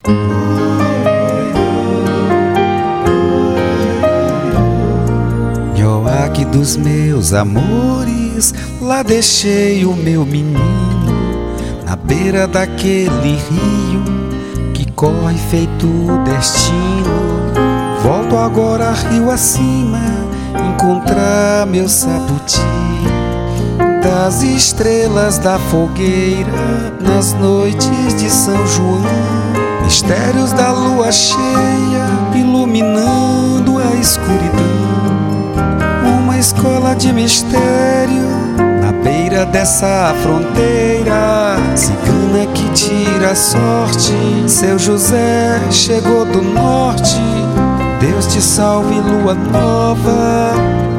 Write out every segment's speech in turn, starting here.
Nhoaque dos meus amores, lá deixei o meu menino, na beira daquele rio que corre feito destino. Volto agora rio acima, encontrar meu saputi. Das estrelas da fogueira, nas noites de São João, mistérios da lua cheia, iluminando a escuridão. Uma escola de mistério, na beira dessa fronteira, cigana que tira a sorte. Seu José chegou do norte, Deus te salve, lua nova,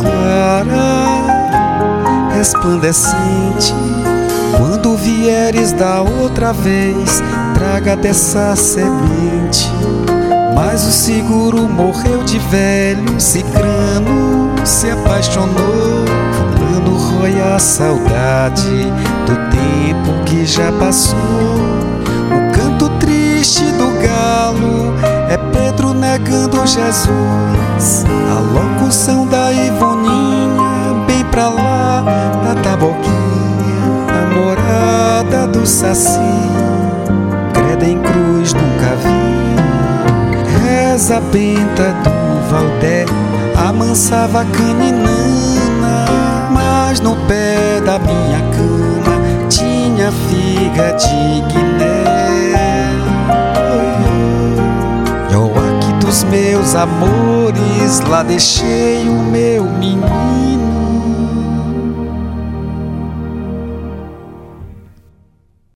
clara, resplandecente. Quando vieres da outra vez, traga dessa semente. Mas o seguro morreu de velho, cigano se apaixonou. Fulano rói a saudade do tempo que já passou. O canto triste do galo é Pedro negando Jesus. A locução da Ivoninha, bem pra lá da Taboquinha, a morada do Saci, creda em cruz nunca vi. Reza benta do Valdé, amansava a caninana, mas no pé da minha cama tinha figa de Guiné. Nhoaque dos meus amores, lá deixei o meu menino,